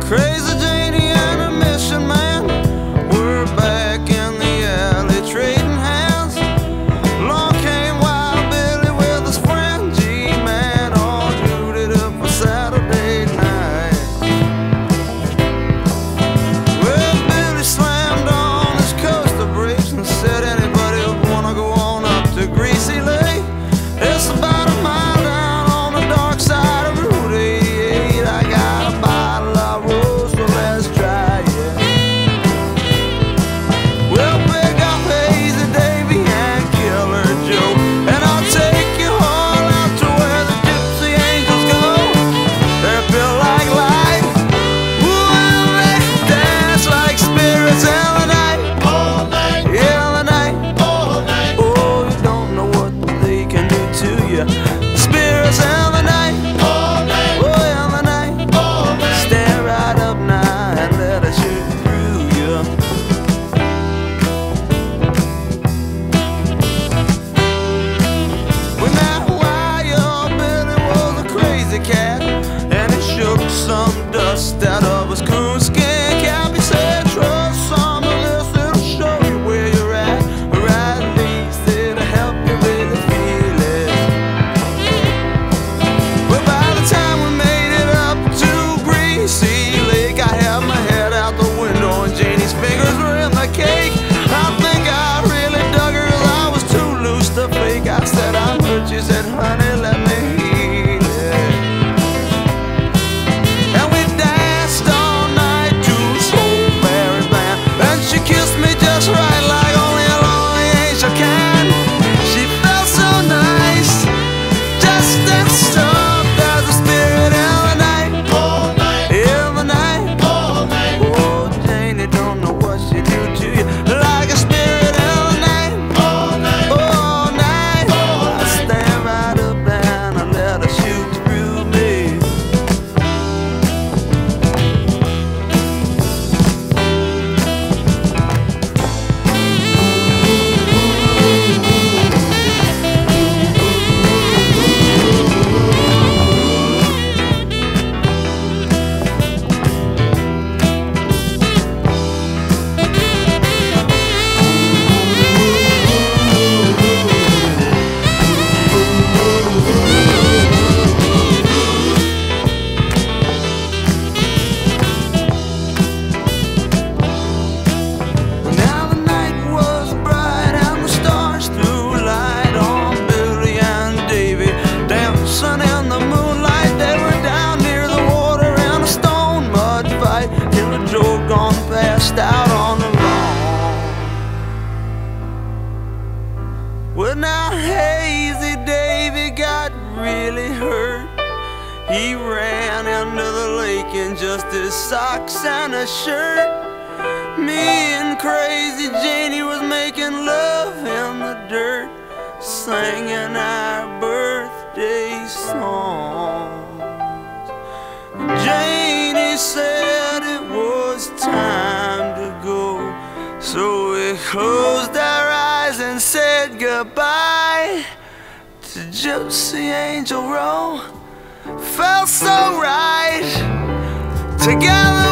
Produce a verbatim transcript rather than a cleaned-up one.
Crazy Janie and her mission man were back in the alley trading hands. Along came Wild Billy with his friend G-Man, all suited up for Saturday night. Well, Billy slammed on his coaster brakes and said, anybody wanna go on up to Greasy Lake? It's about a mile down on the dark side of Route eighty-eight. I got a bottle of rose, so let's try it. We'll pick up Hazy Davy and Killer Joe, and I'll take you all out to where the gypsy angels go. They're built like life, ooh, and they dance like spirits in the night, All night, in the night. all night, Oh, you don't know what they can do to you. Spirits in the night, all night, oh, in the night. all night. Stand right up now and let us shoot through you. Well, now Wild Billy was a crazy cat, and he shook some dust out of his coonskin cap. He said, trust some of this, it'll show you where you're at. Right, at least it'll help you really feel it. Well, by the time we made it up to Greasy Lake, I had my head out the window and Janie's fingers were in the cake. I think I really dug her 'cause I was too loose to fake. I said, I'm hurt. She said, honey, let me heal it. And we danced all night to Soulberry's band, and she kissed me just right like only a lonely angel can. She felt so nice, just as soft as a spirit in the night, All night, in the night. all night, Oh, Janie don't know what she do to you, like a spirit in the night, all night, all night. all I night. stand right up and I let her shoot through me. Now the night was bright and the stars threw light on Billy and Davy, dancing in the moonlight. They were down near the water in a stone mud fight. Killer Joe gone passed out on the lawn. Well, now Hazy Davy got really hurt. He ran into the lake in just his socks and a shirt. Me and Crazy Janie was making love in the dirt, singing our birthday songs. Janie said it was time to go, so we closed our eyes and said goodbye to Gypsy Angel Row. Felt so right together